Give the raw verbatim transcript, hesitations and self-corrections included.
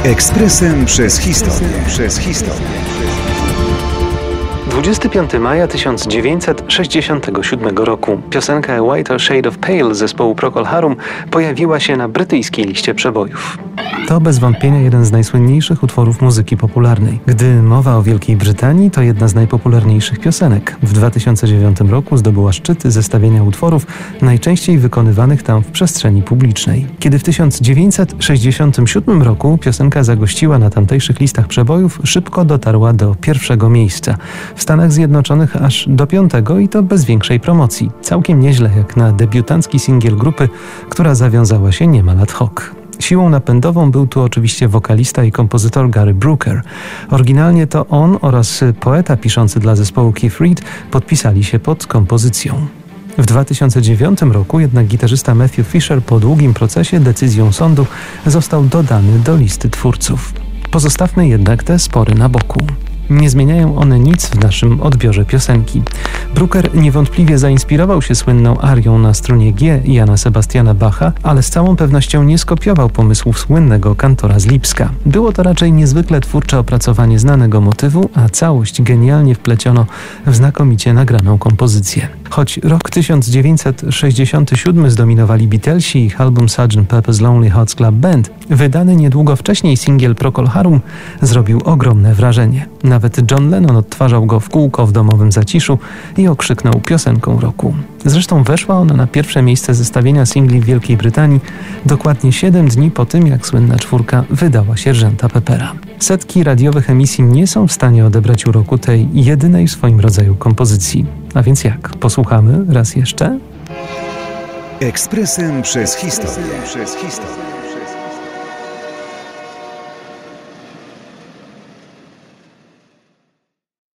Ekspresem przez historię. Przez historię. dwudziestego piątego maja tysiąc dziewięćset sześćdziesiątego siódmego roku piosenka A Whiter Shade of Pale zespołu Procol Harum pojawiła się na brytyjskiej liście przebojów. To bez wątpienia jeden z najsłynniejszych utworów muzyki popularnej. Gdy mowa o Wielkiej Brytanii, to jedna z najpopularniejszych piosenek. W dwa tysiące dziewiątym roku zdobyła szczyty zestawienia utworów najczęściej wykonywanych tam w przestrzeni publicznej. Kiedy w tysiąc dziewięćset sześćdziesiątym siódmym roku piosenka zagościła na tamtejszych listach przebojów, szybko dotarła do pierwszego miejsca. W Stanach Zjednoczonych aż do piątego i to bez większej promocji. Całkiem nieźle jak na debiutancki singiel grupy, która zawiązała się niemal ad hoc. Siłą napędową był tu oczywiście wokalista i kompozytor Gary Brooker. Oryginalnie to on oraz poeta piszący dla zespołu Keith Reid podpisali się pod kompozycją. W dwa tysiące dziewiątym roku jednak gitarzysta Matthew Fisher po długim procesie decyzją sądu został dodany do listy twórców. Pozostawmy jednak te spory na boku. Nie zmieniają one nic w naszym odbiorze piosenki. Brooker niewątpliwie zainspirował się słynną arią na strunie G Jana Sebastiana Bacha, ale z całą pewnością nie skopiował pomysłów słynnego kantora z Lipska. Było to raczej niezwykle twórcze opracowanie znanego motywu, a całość genialnie wpleciono w znakomicie nagraną kompozycję. Choć rok tysiąc dziewięćset sześćdziesiąty siódmy zdominowali Beatlesi i ich album sergeant Pepper's Lonely Hearts Club Band, wydany niedługo wcześniej singiel Procol Harum zrobił ogromne wrażenie. Nawet John Lennon odtwarzał go w kółko w domowym zaciszu i okrzyknął piosenką roku. Zresztą weszła ona na pierwsze miejsce zestawienia singli w Wielkiej Brytanii dokładnie siedem dni po tym, jak słynna czwórka wydała sierżanta Peppera. Setki radiowych emisji nie są w stanie odebrać uroku tej jedynej w swoim rodzaju kompozycji. A więc jak? Posłuchamy raz jeszcze? Ekspresem przez historię. Przez historię.